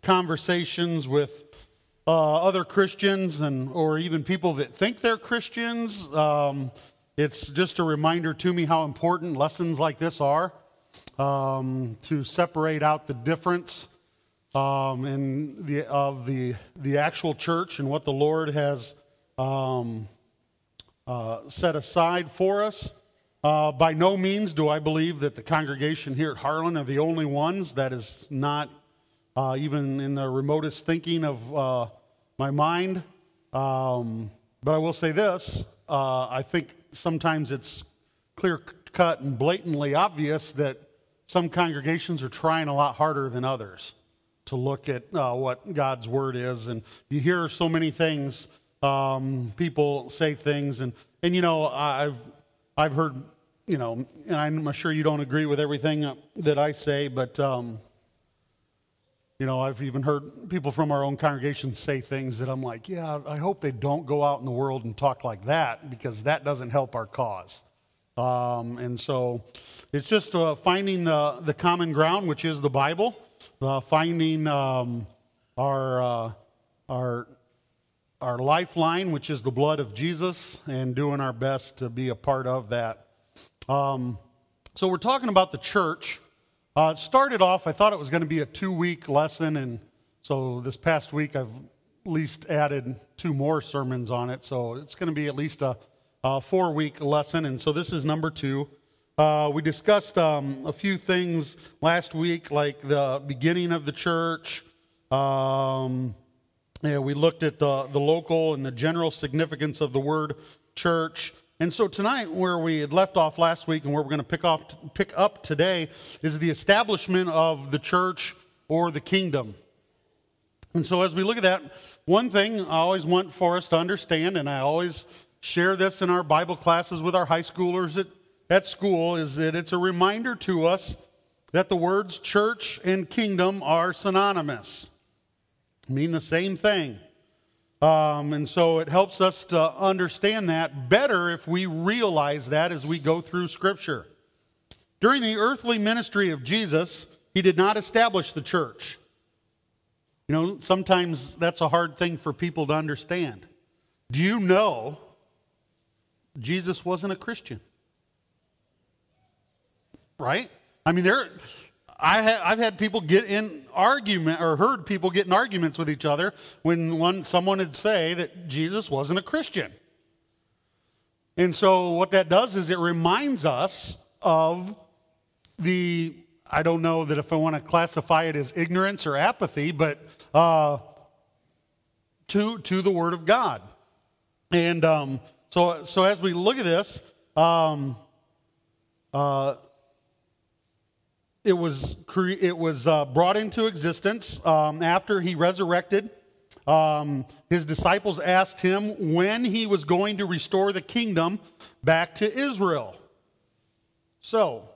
conversations with other Christians or even people that think they're Christians. It's just a reminder to me how important lessons like this are, to separate out the difference of the actual church and what the Lord has set aside for us. By no means do I believe that the congregation here at Harlan are the only ones. That is not even in the remotest thinking of my mind. But I will say this, I think sometimes it's clear-cut and blatantly obvious that some congregations are trying a lot harder than others to look at what God's Word is. And you hear so many things, people say things, and you know, I've heard, you know, and I'm sure you don't agree with everything that I say, but you know, I've even heard people from our own congregation say things that I'm like, yeah, I hope they don't go out in the world and talk like that, because that doesn't help our cause. And so it's just finding the common ground, which is the Bible, finding our lifeline, which is the blood of Jesus, and doing our best to be a part of that. So we're talking about the church. It started off, I thought it was going to be a 2-week lesson, and so this past week I've at least added 2 more sermons on it, so it's going to be at least a 4-week lesson, and so this is number 2. We discussed a few things last week, like the beginning of the church. We looked at the local and the general significance of the word church. And so tonight, where we had left off last week and where we're going to pick up today, is the establishment of the church or the kingdom. And so as we look at that, one thing I always want for us to understand, and I always share this in our Bible classes with our high schoolers at school, is that it's a reminder to us that the words church and kingdom are synonymous, mean the same thing. And so it helps us to understand that better if we realize that as we go through Scripture. During the earthly ministry of Jesus, he did not establish the church. You know, sometimes that's a hard thing for people to understand. Do you know Jesus wasn't a Christian? Right? I mean, I've had people get in argument, or heard people get in arguments with each other when someone would say that Jesus wasn't a Christian. And so what that does is it reminds us of I don't know that if I want to classify it as ignorance or apathy, but to the Word of God. And so as we look at this, it was brought into existence after he resurrected. His disciples asked him when he was going to restore the kingdom back to Israel. So,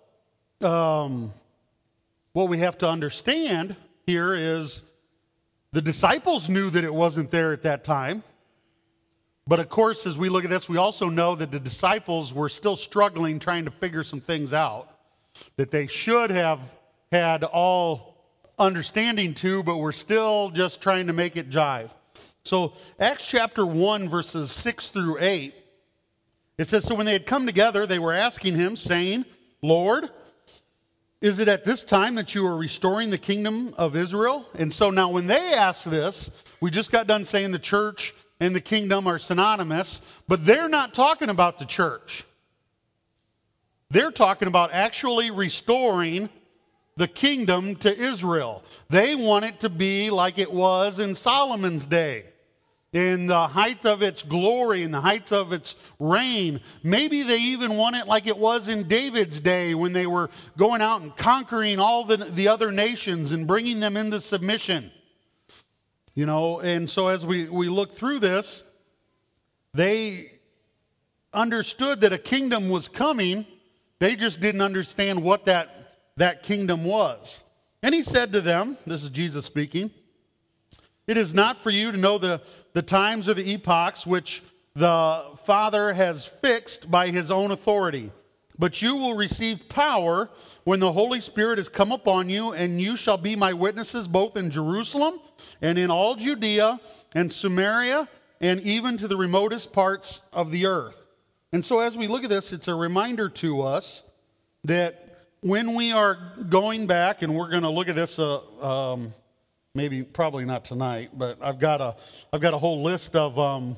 what we have to understand here is the disciples knew that it wasn't there at that time. But of course, as we look at this, we also know that the disciples were still struggling, trying to figure some things out that they should have had all understanding to, but we're still just trying to make it jive. So Acts chapter 1, verses 6 through 8, it says, "So when they had come together, they were asking him, saying, 'Lord, is it at this time that you are restoring the kingdom of Israel?'" And so now when they ask this, we just got done saying the church and the kingdom are synonymous, but they're not talking about the church. They're talking about actually restoring the kingdom to Israel. They want it to be like it was in Solomon's day, in the height of its glory, in the heights of its reign. Maybe they even want it like it was in David's day, when they were going out and conquering all the other nations and bringing them into submission. You know, and so as we look through this, they understood that a kingdom was coming. They just didn't understand what that kingdom was. And he said to them, this is Jesus speaking, "It is not for you to know the times or the epochs which the Father has fixed by his own authority, but you will receive power when the Holy Spirit has come upon you, and you shall be my witnesses both in Jerusalem and in all Judea and Samaria and even to the remotest parts of the earth. And so as we look at this, it's a reminder to us that when we are going back, and we're going to look at this probably not tonight, but I've got a whole list of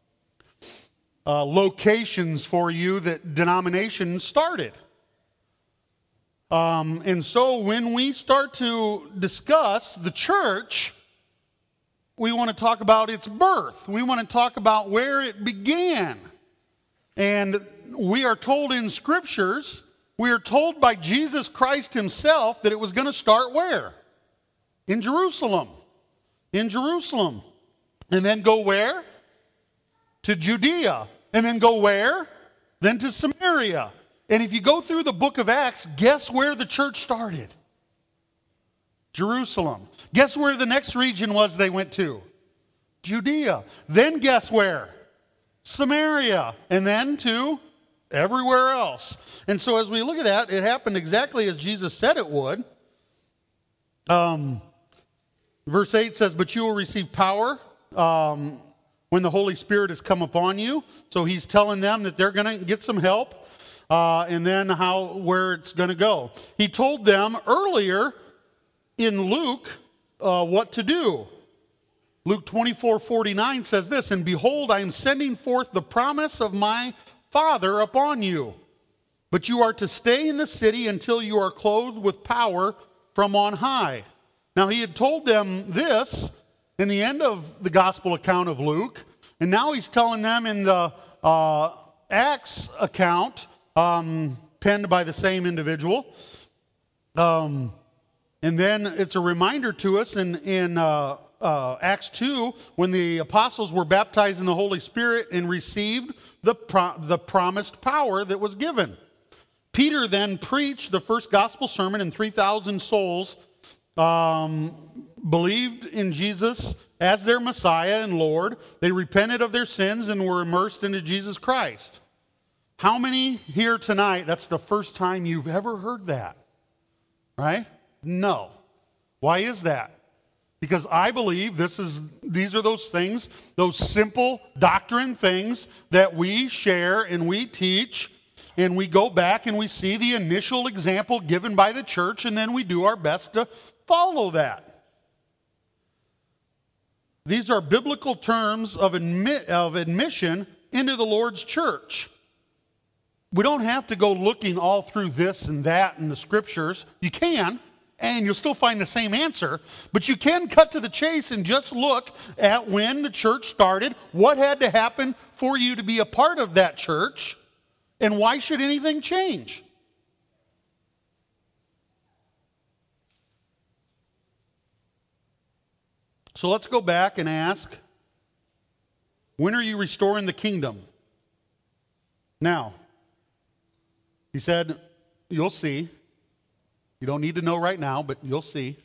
locations for you that denominations started. And so when we start to discuss the church, we want to talk about its birth. We want to talk about where it began. And we are told in scriptures, we are told by Jesus Christ himself that it was going to start where? In Jerusalem. In Jerusalem. And then go where? To Judea. And then go where? Then to Samaria. And if you go through the book of Acts, guess where the church started? Jerusalem. Guess where the next region was they went to? Judea. Then guess where? Samaria. And then to everywhere else. And so as we look at that, it happened exactly as Jesus said it would. Verse 8 says, but you will receive power when the Holy Spirit has come upon you. So he's telling them that they're going to get some help, and then where it's going to go. He told them earlier in Luke what to do. Luke 24:49 says this, and behold, I am sending forth the promise of my Father upon you. But you are to stay in the city until you are clothed with power from on high. Now he had told them this in the end of the gospel account of Luke, and now he's telling them in the Acts account, penned by the same individual. And then it's a reminder to us in Acts 2, when the apostles were baptized in the Holy Spirit and received the promised power that was given. Peter then preached the first gospel sermon, and 3,000 souls believed in Jesus as their Messiah and Lord. They repented of their sins and were immersed into Jesus Christ. How many here tonight, that's the first time you've ever heard that? Right? No. Why is that? Because I believe these are those things, those simple doctrine things that we share and we teach, and we go back and we see the initial example given by the church, and then we do our best to follow that. These are biblical terms of admission into the Lord's church. We don't have to go looking all through this and that in the scriptures. You can, and you'll still find the same answer, but you can cut to the chase and just look at when the church started, what had to happen for you to be a part of that church, and why should anything change? So let's go back and ask, when are you restoring the kingdom? Now, he said, you'll see. You don't need to know right now, but you'll see.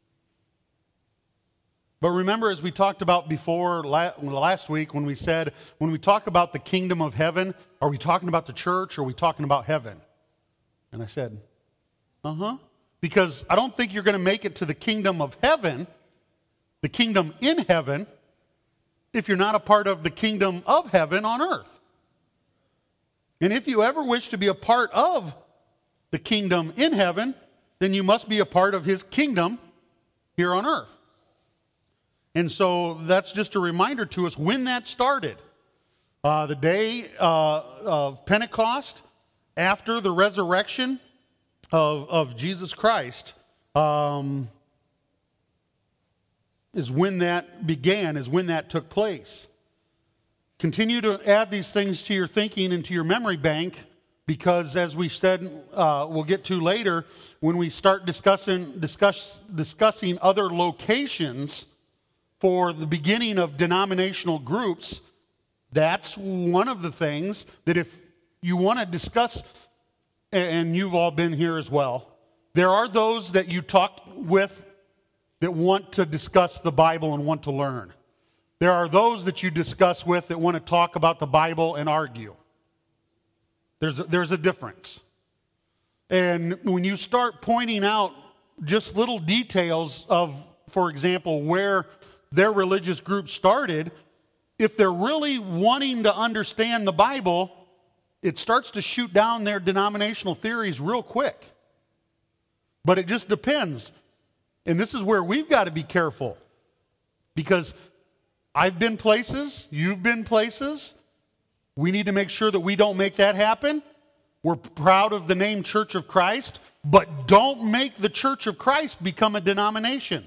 But remember, as we talked about before last week, when we said, when we talk about the kingdom of heaven, are we talking about the church or are we talking about heaven? And I said, because I don't think you're going to make it to the kingdom of heaven, the kingdom in heaven, if you're not a part of the kingdom of heaven on earth. And if you ever wish to be a part of the kingdom in heaven, then you must be a part of his kingdom here on earth. And so that's just a reminder to us when that started. The day of Pentecost, after the resurrection of Jesus Christ, is when that began, is when that took place. Continue to add these things to your thinking and to your memory bank, because as we said, we'll get to later, when we start discussing other locations for the beginning of denominational groups, that's one of the things that if you want to discuss, and you've all been here as well, there are those that you talk with that want to discuss the Bible and want to learn. There are those that you discuss with that want to talk about the Bible and argue. There's a difference. And when you start pointing out just little details of, for example, where their religious group started, if they're really wanting to understand the Bible, it starts to shoot down their denominational theories real quick. But it just depends. And this is where we've got to be careful. Because I've been places, you've been places. We need to make sure that we don't make that happen. We're proud of the name Church of Christ, but don't make the Church of Christ become a denomination.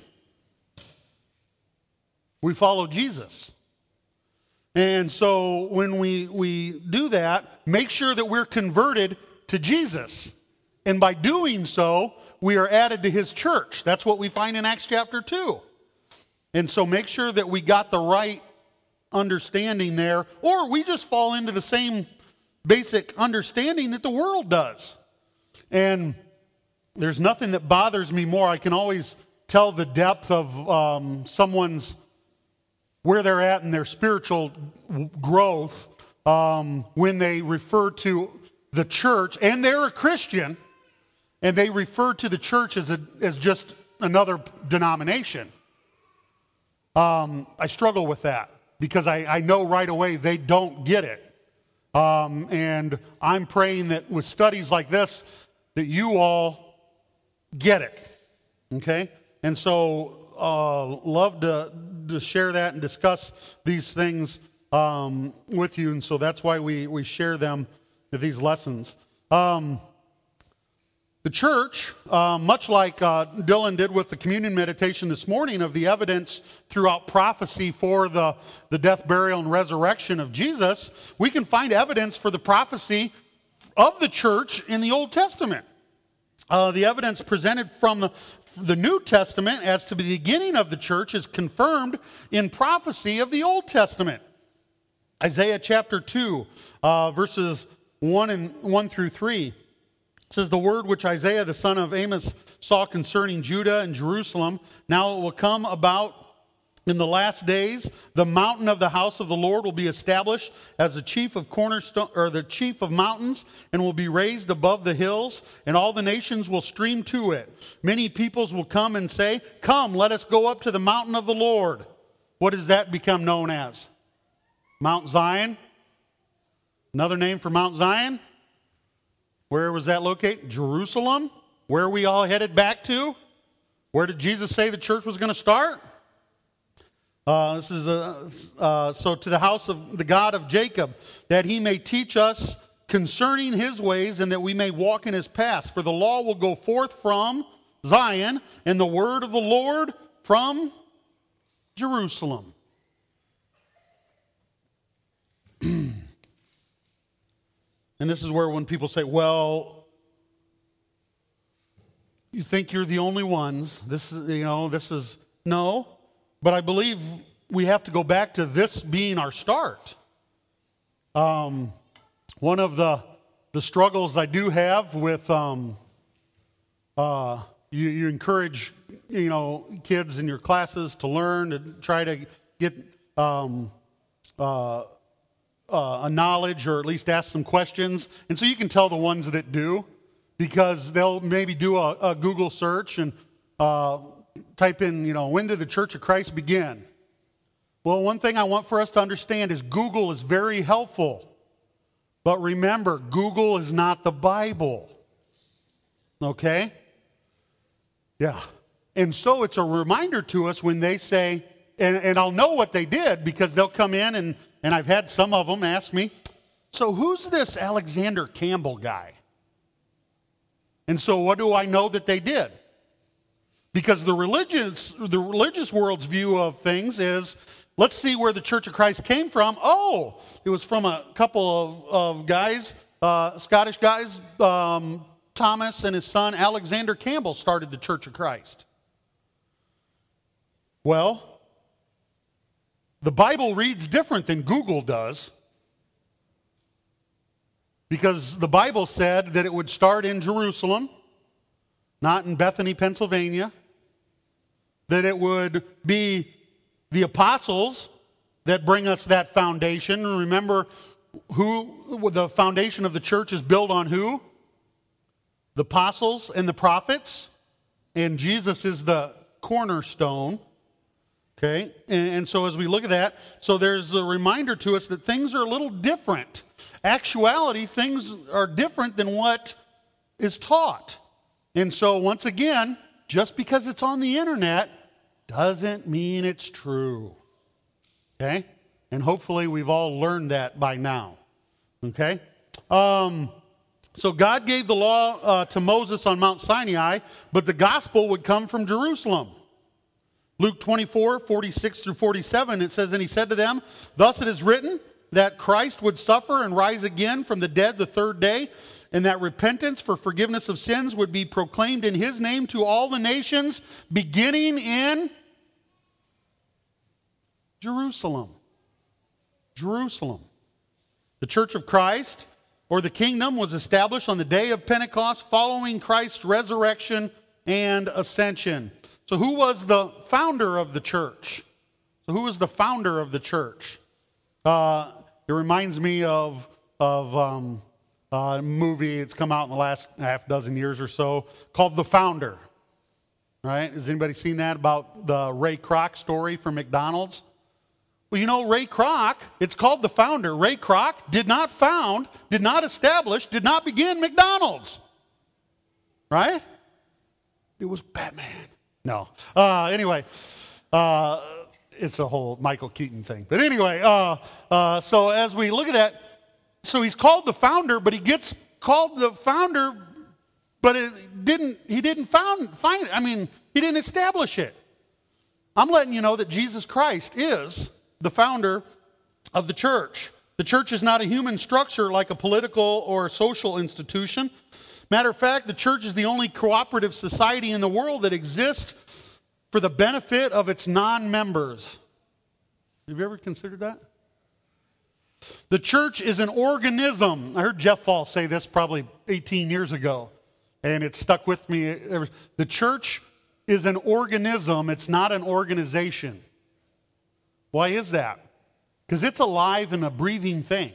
We follow Jesus. And so when we do that, make sure that we're converted to Jesus. And by doing so, we are added to his church. That's what we find in Acts chapter 2. And so make sure that we got the right understanding there, or we just fall into the same basic understanding that the world does. And there's nothing that bothers me more. I can always tell the depth of someone's, where they're at in their spiritual growth when they refer to the church, and they're a Christian, and they refer to the church as just another denomination. I struggle with that because I know right away they don't get it. And I'm praying that with studies like this, that you all get it. Okay? And so love to share that and discuss these things with you. And so that's why we share them, these lessons. The church, much like Dylan did with the communion meditation this morning of the evidence throughout prophecy for the death, burial, and resurrection of Jesus, we can find evidence for the prophecy of the church in the Old Testament. The evidence presented from the New Testament as to the beginning of the church is confirmed in prophecy of the Old Testament. Isaiah chapter 2, verses 1 through 3. It says, the word which Isaiah the son of Amos saw concerning Judah and Jerusalem, now it will come about in the last days, the mountain of the house of the Lord will be established as the chief of cornerstone, or the chief of mountains, and will be raised above the hills, and all the nations will stream to it. Many peoples will come and say, come, let us go up to the mountain of the Lord. What does that become known as? Mount Zion? Another name for Mount Zion? Where was that located? Jerusalem. Where are we all headed back to? Where did Jesus say the church was going to start? This is so to the house of the God of Jacob, that he may teach us concerning his ways, and that we may walk in his paths. For the law will go forth from Zion, and the word of the Lord from Jerusalem. And this is where when people say, well, you think you're the only ones. This is, no. But I believe we have to go back to this being our start. One of the struggles I do have with, you encourage, kids in your classes to learn, to try to get a knowledge, or at least ask some questions. And so you can tell the ones that do, because they'll maybe do a Google search and type in, when did the Church of Christ begin? Well, one thing I want for us to understand is Google is very helpful. But remember, Google is not the Bible. Okay? Yeah. And so it's a reminder to us when they say, and I'll know what they did, because they'll come in and I've had some of them ask me, so who's this Alexander Campbell guy? And so what do I know that they did? Because the religious world's view of things is, let's see where the Church of Christ came from. Oh, it was from a couple of guys, Scottish guys. Thomas and his son Alexander Campbell started the Church of Christ. Well, the Bible reads different than Google does, because the Bible said that it would start in Jerusalem, not in Bethany, Pennsylvania, that it would be the apostles that bring us that foundation. Remember, who the foundation of the church is built on who? the apostles and the prophets, and Jesus is the cornerstone. Okay, and so as we look at that, so there's a reminder to us that things are a little different. Actuality, things are different than what is taught. And so once again, just because it's on the internet doesn't mean it's true. Okay, and hopefully we've all learned that by now. Okay, so God gave the law to Moses on Mount Sinai, but the gospel would come from Jerusalem. Luke 24, 46 through 47, it says, "And he said to them, Thus it is written, that Christ would suffer and rise again from the dead the third day, and that repentance for forgiveness of sins would be proclaimed in his name to all the nations, beginning in Jerusalem." Jerusalem. The Church of Christ, or the kingdom, was established on the day of Pentecost following Christ's resurrection and ascension. So who was the founder of the church? So who was the founder of the church? It reminds me of a movie. It's come out in the last half dozen years or so called The Founder. Right? Has anybody seen that, about the Ray Kroc story from McDonald's? Well, you know, Ray Kroc, it's called The Founder. Ray Kroc did not found, did not establish, did not begin McDonald's. Right? It was Batman. No. Anyway, it's a whole Michael Keaton thing. But anyway, so as we look at that, so he's called the founder, but he gets called the founder, but he didn't establish it. I'm letting you know that Jesus Christ is the founder of the church. The church is not a human structure like a political or social institution. Matter of fact, the church is the only cooperative society in the world that exists for the benefit of its non-members. Have you ever considered that? The church is an organism. I heard Jeff Fall say this probably 18 years ago, and it stuck with me. The church is an organism. It's not an organization. Why is that? Because it's alive and a breathing thing.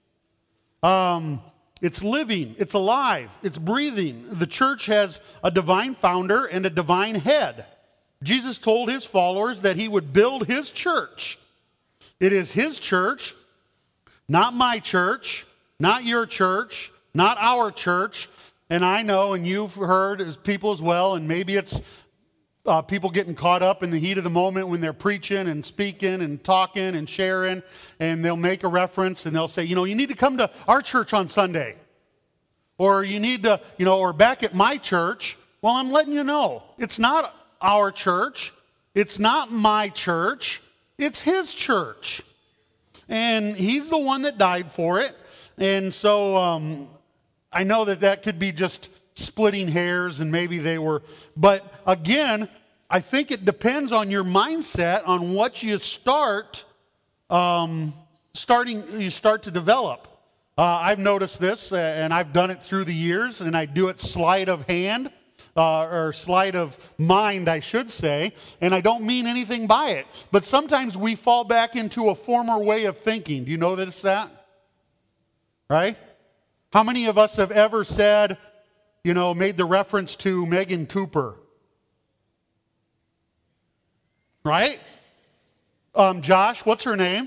It's living, it's alive, it's breathing. The church has a divine founder and a divine head. Jesus told his followers that he would build his church. It is his church, not my church, not your church, not our church. And I know, and you've heard as people as well, and maybe it's people getting caught up in the heat of the moment when they're preaching and speaking and talking and sharing, and they'll make a reference and they'll say, you know, you need to come to our church on Sunday. Or you need to, you know, or back at my church. Well, I'm letting you know, it's not our church. It's not my church. It's his church. And he's the one that died for it. And so I know that could be just splitting hairs, and maybe they were. But again, I think it depends on your mindset on what you start to develop. I've noticed this, and I've done it through the years, and I do it sleight of hand, or sleight of mind, I should say, and I don't mean anything by it. But sometimes we fall back into a former way of thinking. Do you know that it's that? Right? How many of us have ever said, you know, made the reference to Megan Cooper? Right? Josh, what's her name?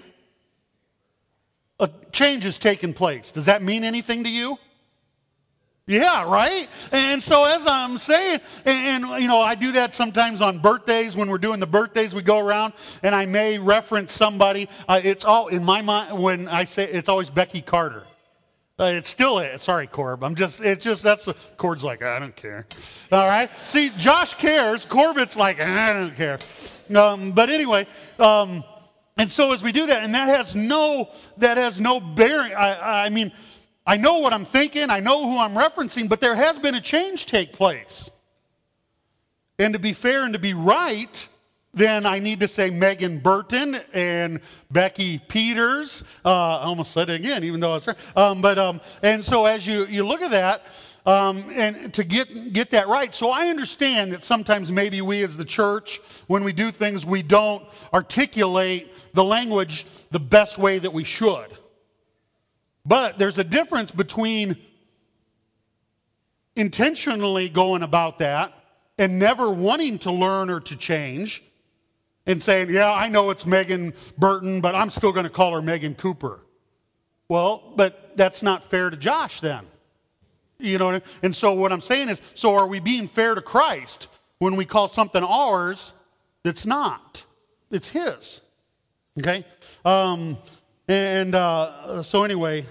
A change has taken place. Does that mean anything to you? Yeah, right? And so as I'm saying, and you know, I do that sometimes on birthdays. When we're doing the birthdays, we go around and I may reference somebody. It's all in my mind when I say it's always Becky Carter. It's still it. Sorry, Corb. That's the Corb's like, I don't care. All right. See, Josh cares. Corbett's like, I don't care. But anyway, and so as we do that, and that has no bearing. I mean, I know what I'm thinking. I know who I'm referencing, but there has been a change take place. And to be fair and to be right, then I need to say Megan Burton and Becky Peters. I almost said it again, even though it's right. And so as you look at that, and to get that right, so I understand that sometimes maybe we as the church, when we do things, we don't articulate the language the best way that we should. But there's a difference between intentionally going about that and never wanting to learn or to change and saying, yeah, I know it's Megan Burton, but I'm still going to call her Megan Cooper. Well, but that's not fair to Josh then. You know, and so what I'm saying is, so are we being fair to Christ when we call something ours that's not? It's his. Okay? So anyway,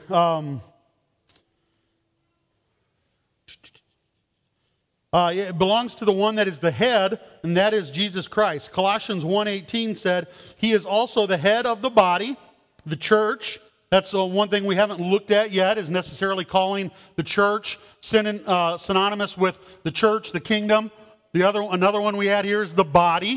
it belongs to the one that is the head, and that is Jesus Christ. Colossians 1:18 said, he is also the head of the body, the church. That's one thing we haven't looked at yet, is necessarily calling the church synonymous with the church, the kingdom. Another one we add here is the body.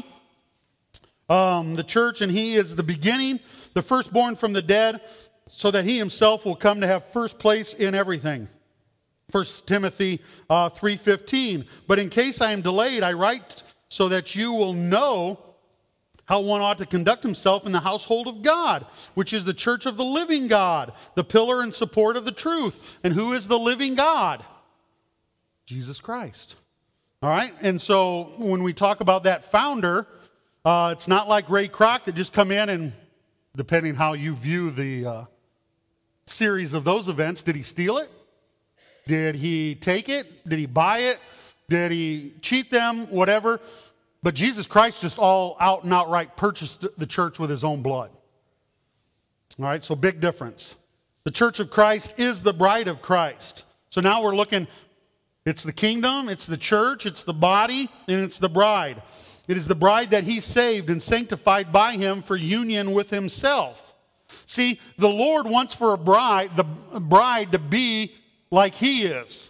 The church, and he is the beginning, the firstborn from the dead, so that he himself will come to have first place in everything. 1 Timothy 3:15. But in case I am delayed, I write so that you will know how one ought to conduct himself in the household of God, which is the church of the living God, the pillar and support of the truth. And who is the living God? Jesus Christ. All right? And so when we talk about that founder, it's not like Ray Kroc that just come in and, depending how you view the series of those events, did he steal it? Did he take it? Did he buy it? Did he cheat them? Whatever. But Jesus Christ just all out and outright purchased the church with his own blood. All right, so big difference. The church of Christ is the bride of Christ. So now we're looking, it's the kingdom, it's the church, it's the body, and it's the bride. It is the bride that he saved and sanctified by him for union with himself. See, the Lord wants for the bride to be like he is.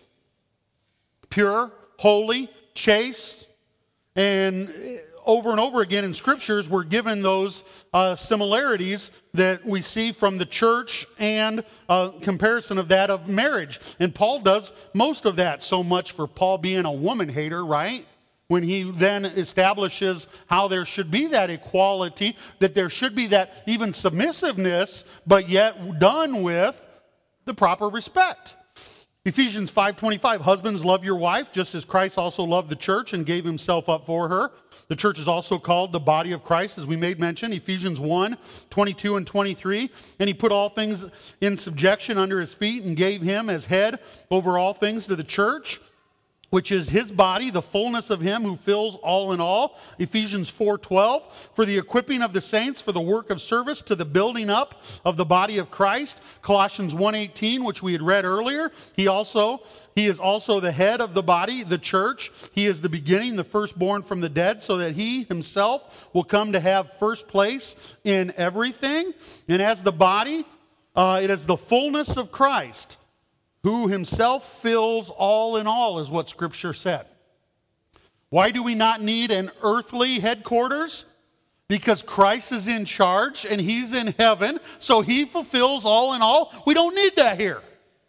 Pure, holy, chaste. And over again in scriptures, we're given those similarities that we see from the church and comparison of that of marriage. And Paul does most of that, so much for Paul being a woman hater, right? When he then establishes how there should be that equality, that there should be that even submissiveness, but yet done with the proper respect. Ephesians 5:25, husbands, love your wife, just as Christ also loved the church and gave himself up for her. The church is also called the body of Christ, as we made mention. Ephesians 1:22 and 23. And he put all things in subjection under his feet and gave him as head over all things to the church, which is his body, the fullness of him who fills all in all. Ephesians 4:12, for the equipping of the saints for the work of service to the building up of the body of Christ. Colossians 1:18, which we had read earlier. He is also the head of the body, the church. He is the beginning, the firstborn from the dead, so that he himself will come to have first place in everything. And as the body, it is the fullness of Christ, who himself fills all in all, is what Scripture said. Why do we not need an earthly headquarters? Because Christ is in charge and he's in heaven, so he fulfills all in all. We don't need that here.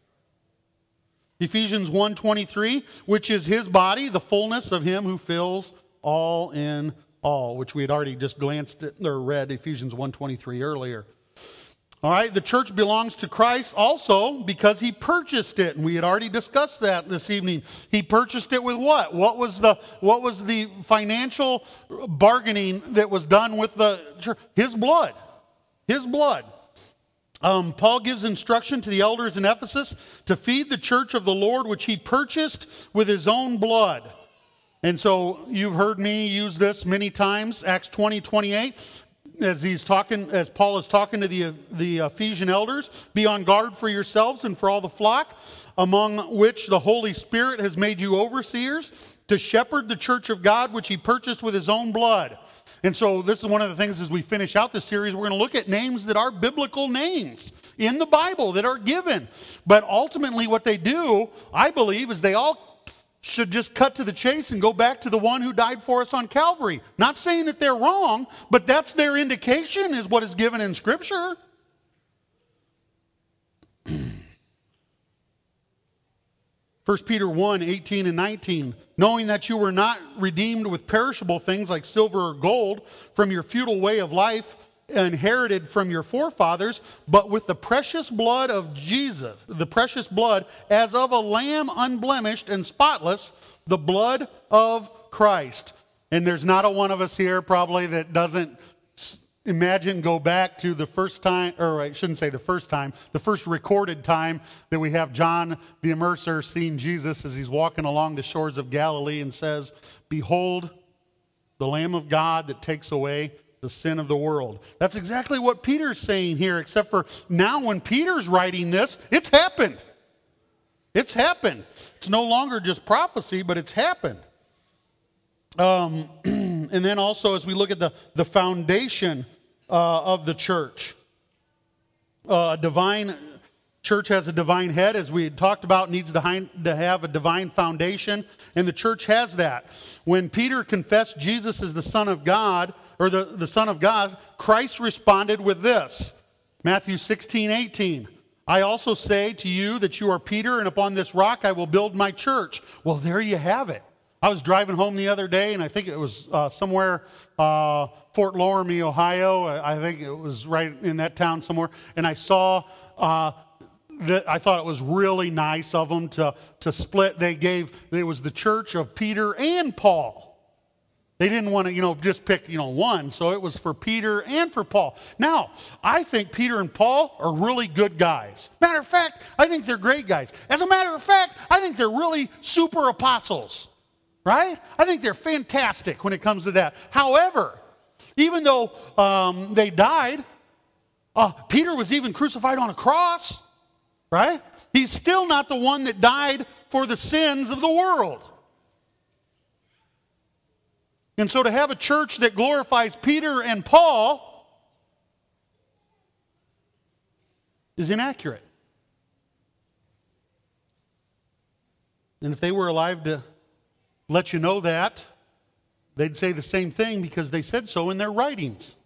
Ephesians 1:23, which is his body, the fullness of him who fills all in all, which we had already just glanced at or read Ephesians 1:23 earlier. All right, the church belongs to Christ also because he purchased it, and we had already discussed that this evening. He purchased it with what? What was the financial bargaining that was done with the church? His blood. His blood. Paul gives instruction to the elders in Ephesus to feed the church of the Lord, which he purchased with his own blood. And so you've heard me use this many times, Acts 20:28. As Paul is talking to the Ephesian elders, be on guard for yourselves and for all the flock, among which the Holy Spirit has made you overseers, to shepherd the church of God, which he purchased with his own blood. And so this is one of the things as we finish out this series, we're going to look at names that are biblical names in the Bible that are given. But ultimately what they do, I believe, is they all should just cut to the chase and go back to the one who died for us on Calvary. Not saying that they're wrong, but that's their indication, is what is given in Scripture. 1 Peter 1:18 and 19, knowing that you were not redeemed with perishable things like silver or gold from your futile way of life, inherited from your forefathers, but with the precious blood of Jesus, the precious blood as of a lamb unblemished and spotless, the blood of Christ. And there's not a one of us here probably that doesn't go back to the first time, or I shouldn't say the first recorded time that we have John the Immerser seeing Jesus as he's walking along the shores of Galilee and says, "Behold, the Lamb of God that takes away the sin of the world." That's exactly what Peter's saying here, except for now when Peter's writing this, it's happened. It's happened. It's no longer just prophecy, but it's happened. And then also as we look at the foundation of the church, church has a divine head, as we had talked about, needs to have a divine foundation, and the church has that. When Peter confessed Jesus as the Son of God, or the Son of God, Christ responded with this, Matthew 16:18. "I also say to you that you are Peter, and upon this rock I will build my church." Well, there you have it. I was driving home the other day, and I think it was somewhere, Fort Loramie, Ohio. I think it was right in that town somewhere. And I saw that I thought it was really nice of them to split. It was the church of Peter and Paul. They didn't want to, just pick, one. So it was for Peter and for Paul. Now, I think Peter and Paul are really good guys. Matter of fact, I think they're great guys. As a matter of fact, I think they're really super apostles. Right? I think they're fantastic when it comes to that. However, even though they died, Peter was even crucified on a cross. Right? He's still not the one that died for the sins of the world. And so to have a church that glorifies Peter and Paul is inaccurate. And if they were alive to let you know that, they'd say the same thing because they said so in their writings.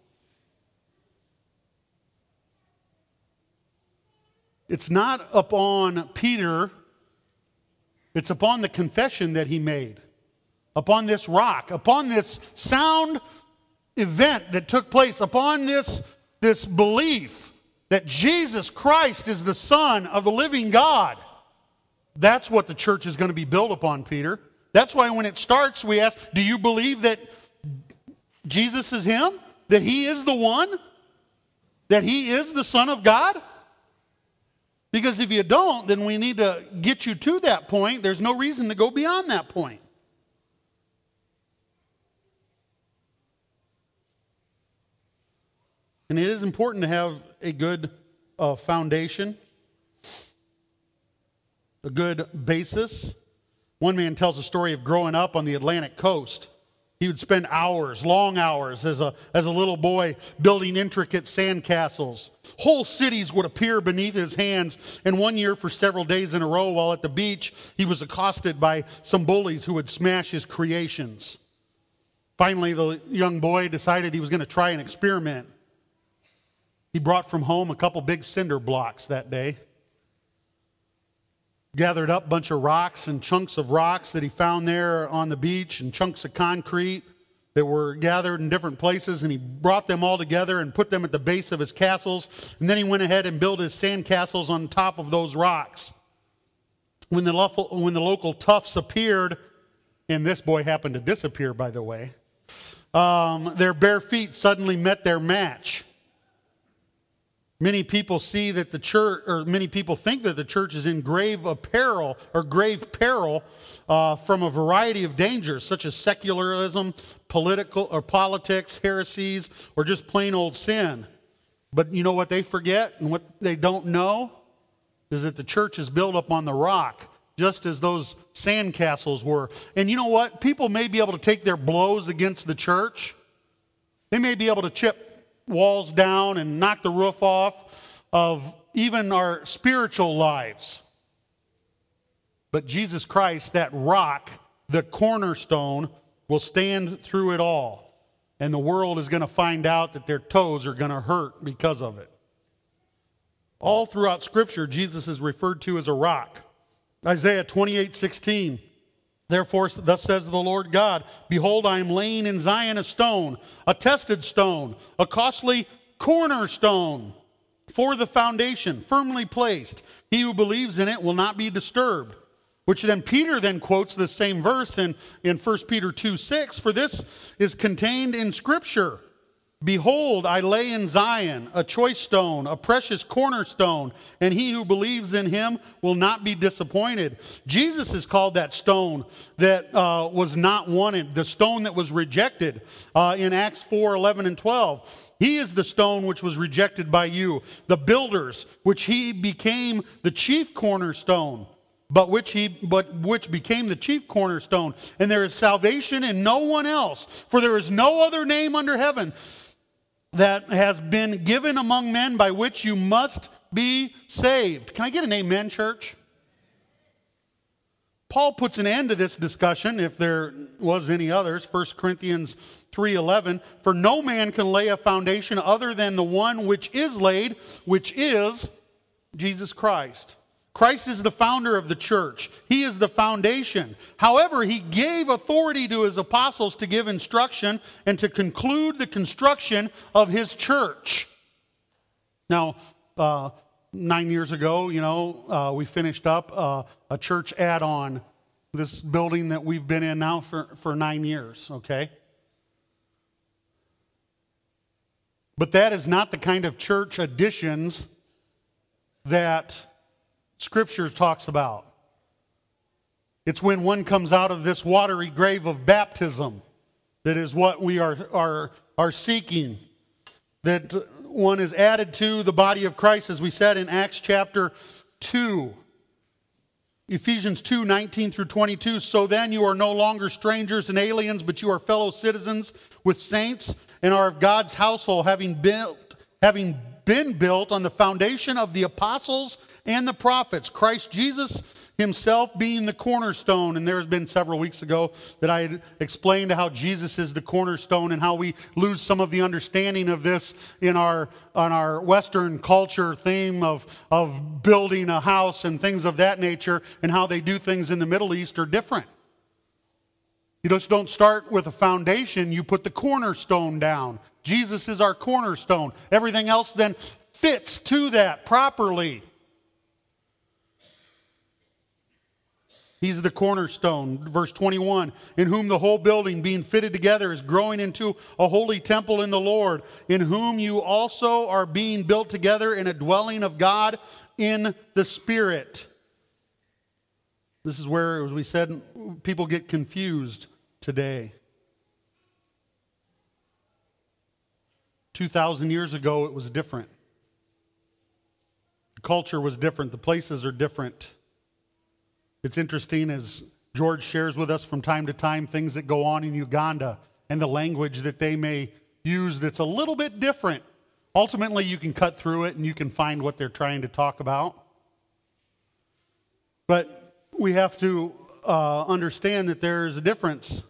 It's not upon Peter, it's upon the confession that he made, upon this rock, upon this sound event that took place, upon this belief that Jesus Christ is the Son of the living God. That's what the church is going to be built upon, Peter. That's why when it starts, we ask, do you believe that Jesus is him? That he is the one? That he is the Son of God? Because if you don't, then we need to get you to that point. There's no reason to go beyond that point. And it is important to have a good foundation, a good basis. One man tells a story of growing up on the Atlantic coast. He would spend hours, long hours, as a little boy building intricate sandcastles. Whole cities would appear beneath his hands. And one year, for several days in a row, while at the beach, he was accosted by some bullies who would smash his creations. Finally, the young boy decided he was going to try an experiment. He brought from home a couple big cinder blocks that day. Gathered up a bunch of rocks and chunks of rocks that he found there on the beach and chunks of concrete that were gathered in different places, and he brought them all together and put them at the base of his castles, and then he went ahead and built his sand castles on top of those rocks. When the local toughs appeared, and this boy happened to disappear, by the way, their bare feet suddenly met their match. Many people think that the church is in grave peril from a variety of dangers, such as secularism, politics, heresies, or just plain old sin. But you know what they forget and what they don't know is that the church is built up on the rock, just as those sandcastles were. And you know what? People may be able to take their blows against the church. They may be able to chip walls down and knock the roof off of even our spiritual lives. But Jesus Christ, that rock, the cornerstone, will stand through it all. And the world is going to find out that their toes are going to hurt because of it. All throughout Scripture, Jesus is referred to as a rock. Isaiah 28:16. Therefore, thus says the Lord God, behold, I am laying in Zion a stone, a tested stone, a costly cornerstone for the foundation, firmly placed. He who believes in it will not be disturbed. Which then Peter then quotes the same verse in 1 Peter 2:6. For this is contained in Scripture. Behold, I lay in Zion a choice stone, a precious cornerstone, and he who believes in him will not be disappointed. Jesus is called that stone that was not wanted, the stone that was rejected in Acts 4:11 and 12. He is the stone which was rejected by you, the builders, which he became the chief cornerstone. But which became the chief cornerstone. And there is salvation in no one else, for there is no other name under heaven that has been given among men by which you must be saved. Can I get an amen, church? Paul puts an end to this discussion, if there was any others, 1 Corinthians 3:11. For no man can lay a foundation other than the one which is laid, which is Jesus Christ. Christ is the founder of the church. He is the foundation. However, he gave authority to his apostles to give instruction and to conclude the construction of his church. Now, 9 years ago, we finished up a church add-on, this building that we've been in now for 9 years, okay? But that is not the kind of church additions that Scripture talks about. It's when one comes out of this watery grave of baptism that is what we are seeking. That one is added to the body of Christ, as we said in Acts chapter 2. Ephesians 2:19 through 22. So then you are no longer strangers and aliens, but you are fellow citizens with saints and are of God's household, having been built on the foundation of the apostles and the prophets, Christ Jesus himself being the cornerstone. And there has been several weeks ago that I had explained how Jesus is the cornerstone and how we lose some of the understanding of this on our Western culture theme of building a house and things of that nature, and how they do things in the Middle East are different. You just don't start with a foundation, you put the cornerstone down. Jesus is our cornerstone. Everything else then fits to that properly. He's the cornerstone. Verse 21, in whom the whole building being fitted together is growing into a holy temple in the Lord, in whom you also are being built together in a dwelling of God in the Spirit. This is where, as we said, people get confused today. 2,000 years ago, it was different. The culture was different. The places are different. It's interesting, as George shares with us from time to time, things that go on in Uganda and the language that they may use that's a little bit different. Ultimately, you can cut through it and you can find what they're trying to talk about. But we have to understand that there's a difference.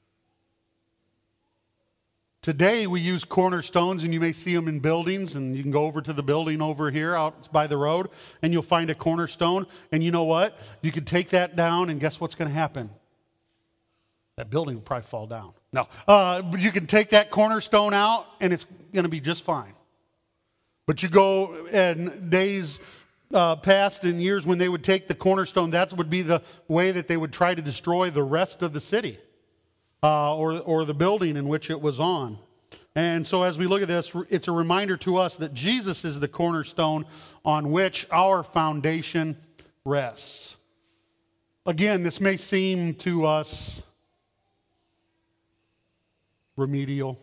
Today we use cornerstones, and you may see them in buildings, and you can go over to the building over here out by the road and you'll find a cornerstone, and you know what? You could take that down and guess what's going to happen? That building will probably fall down. No, but you can take that cornerstone out and it's going to be just fine. But you go in days past and years when they would take the cornerstone, that would be the way that they would try to destroy the rest of the city. Or the building in which it was on. And so as we look at this, it's a reminder to us that Jesus is the cornerstone on which our foundation rests. Again, this may seem to us remedial,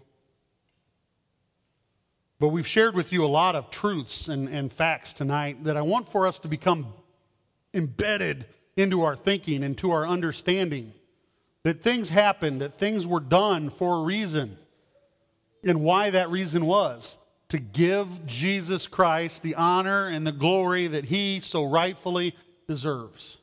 but we've shared with you a lot of truths and facts tonight that I want for us to become embedded into our thinking, into our understanding. That things happened, that things were done for a reason. And why that reason was to give Jesus Christ the honor and the glory that he so rightfully deserves.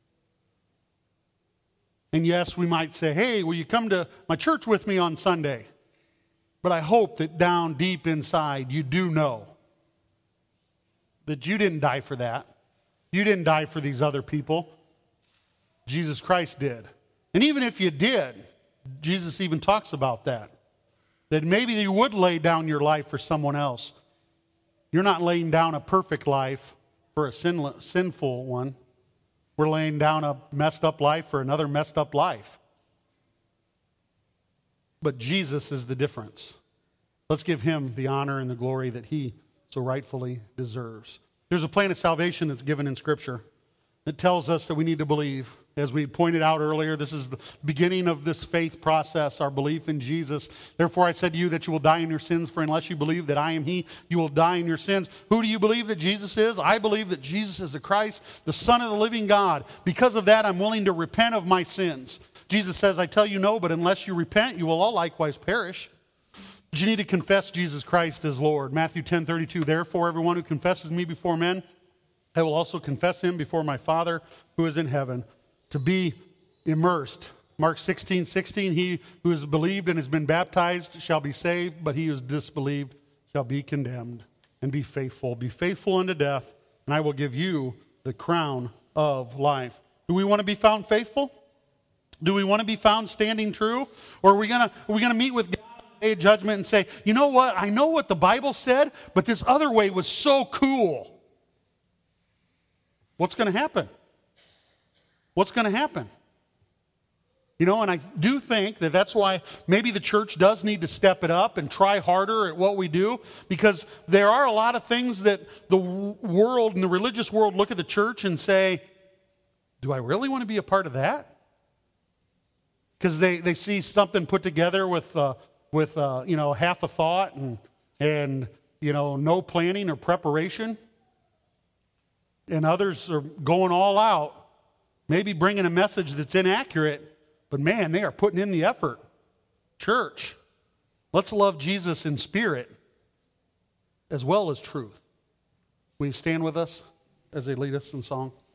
And yes, we might say, hey, will you come to my church with me on Sunday? But I hope that down deep inside you do know that you didn't die for that. You didn't die for these other people. Jesus Christ did. And even if you did, Jesus even talks about that. That maybe you would lay down your life for someone else. You're not laying down a perfect life for a sinful one. We're laying down a messed up life for another messed up life. But Jesus is the difference. Let's give him the honor and the glory that he so rightfully deserves. There's a plan of salvation that's given in Scripture that tells us that we need to believe. As we pointed out earlier, this is the beginning of this faith process, our belief in Jesus. Therefore, I said to you that you will die in your sins, for unless you believe that I am he, you will die in your sins. Who do you believe that Jesus is? I believe that Jesus is the Christ, the Son of the living God. Because of that, I'm willing to repent of my sins. Jesus says, I tell you no, but unless you repent, you will all likewise perish. But you need to confess Jesus Christ as Lord. Matthew 10:32, therefore, everyone who confesses me before men, I will also confess him before my Father who is in heaven. To be immersed. Mark 16:16, he who has believed and has been baptized shall be saved, but he who has disbelieved shall be condemned. And be faithful. Be faithful unto death, and I will give you the crown of life. Do we want to be found faithful? Do we want to be found standing true? Or are we gonna meet with God on the day of judgment and say, you know what? I know what the Bible said, but this other way was so cool. What's going to happen? What's going to happen? You know, and I do think that that's why maybe the church does need to step it up and try harder at what we do, because there are a lot of things that the world and the religious world look at the church and say, do I really want to be a part of that? Because they see something put together with half a thought and no planning or preparation, and others are going all out. Maybe bringing a message that's inaccurate, but man, they are putting in the effort. Church, let's love Jesus in spirit as well as truth. Will you stand with us as they lead us in song?